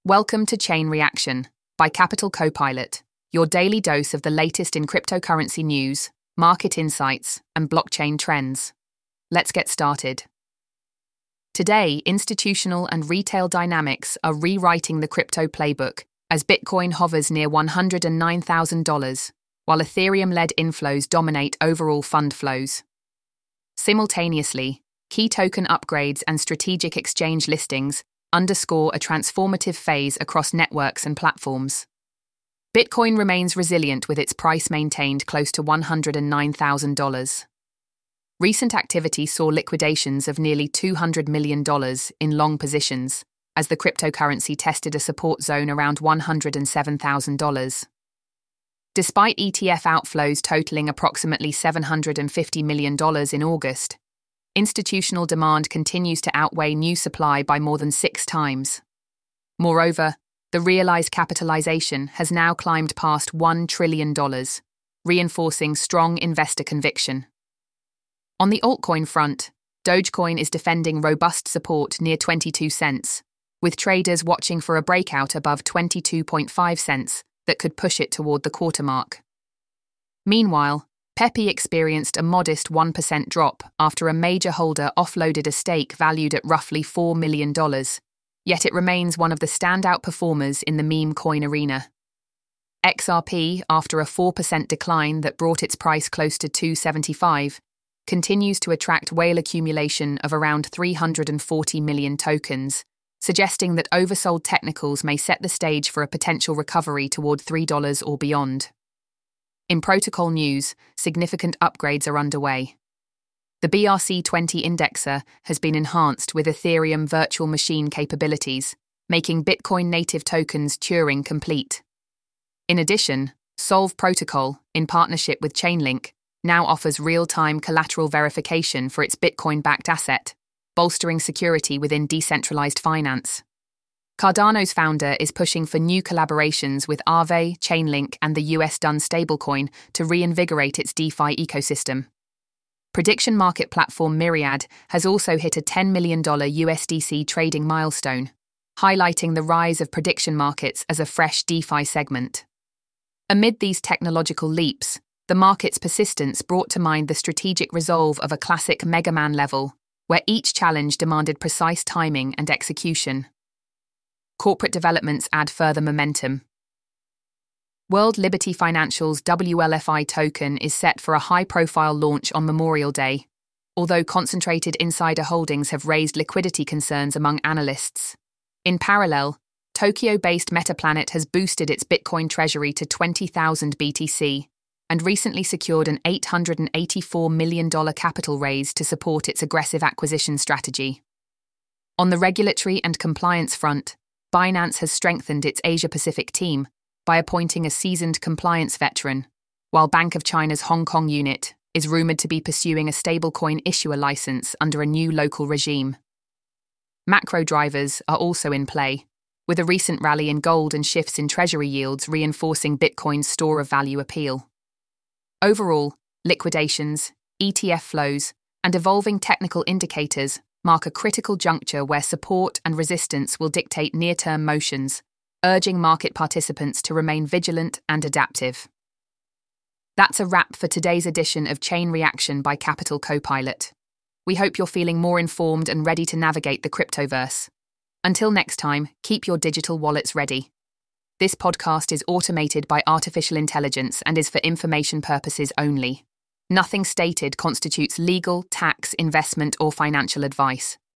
Welcome to Chain Reaction by Capital Copilot, your daily dose of the latest in cryptocurrency news, market insights, and blockchain trends. Let's get started. Today, institutional and retail dynamics are rewriting the crypto playbook as Bitcoin hovers near $109,000, while Ethereum-led inflows dominate overall fund flows. Simultaneously, key token upgrades and strategic exchange listings underscore a transformative phase across networks and platforms. Bitcoin remains resilient with its price maintained close to $109,000. Recent activity saw liquidations of nearly $200 million in long positions, as the cryptocurrency tested a support zone around $107,000. Despite ETF outflows totaling approximately $750 million in August, institutional demand continues to outweigh new supply by more than 6 times. Moreover, the realized capitalization has now climbed past $1 trillion, reinforcing strong investor conviction. On the altcoin front, Dogecoin is defending robust support near 22 cents, with traders watching for a breakout above 22.5 cents that could push it toward the quarter mark. Meanwhile, Pepe experienced a modest 1% drop after a major holder offloaded a stake valued at roughly $4 million, yet it remains one of the standout performers in the meme coin arena. XRP, after a 4% decline that brought its price close to $275, continues to attract whale accumulation of around 340 million tokens, suggesting that oversold technicals may set the stage for a potential recovery toward $3 or beyond. In protocol news, significant upgrades are underway. The BRC20 indexer has been enhanced with Ethereum virtual machine capabilities, making Bitcoin native tokens Turing complete. In addition, Solve Protocol, in partnership with Chainlink, now offers real-time collateral verification for its Bitcoin-backed asset, bolstering security within decentralized finance. Cardano's founder is pushing for new collaborations with Aave, Chainlink, and the US-done stablecoin to reinvigorate its DeFi ecosystem. Prediction market platform Myriad has also hit a $10 million USDC trading milestone, highlighting the rise of prediction markets as a fresh DeFi segment. Amid these technological leaps, the market's persistence brought to mind the strategic resolve of a classic Mega Man level, where each challenge demanded precise timing and execution. Corporate developments add further momentum. World Liberty Financial's WLFI token is set for a high-profile launch on Memorial Day, although concentrated insider holdings have raised liquidity concerns among analysts. In parallel, Tokyo-based Metaplanet has boosted its Bitcoin treasury to 20,000 BTC and recently secured an $884 million capital raise to support its aggressive acquisition strategy. On the regulatory and compliance front, Binance has strengthened its Asia-Pacific team by appointing a seasoned compliance veteran, while Bank of China's Hong Kong unit is rumored to be pursuing a stablecoin issuer license under a new local regime. Macro drivers are also in play, with a recent rally in gold and shifts in treasury yields reinforcing Bitcoin's store of value appeal. Overall, liquidations, ETF flows, and evolving technical indicators mark a critical juncture where support and resistance will dictate near-term motions, urging market participants to remain vigilant and adaptive. That's a wrap for today's edition of Chain Reaction by Capital Copilot. We hope you're feeling more informed and ready to navigate the cryptoverse. Until next time, keep your digital wallets ready. This podcast is automated by artificial intelligence and is for information purposes only. Nothing stated constitutes legal, tax, investment, or financial advice.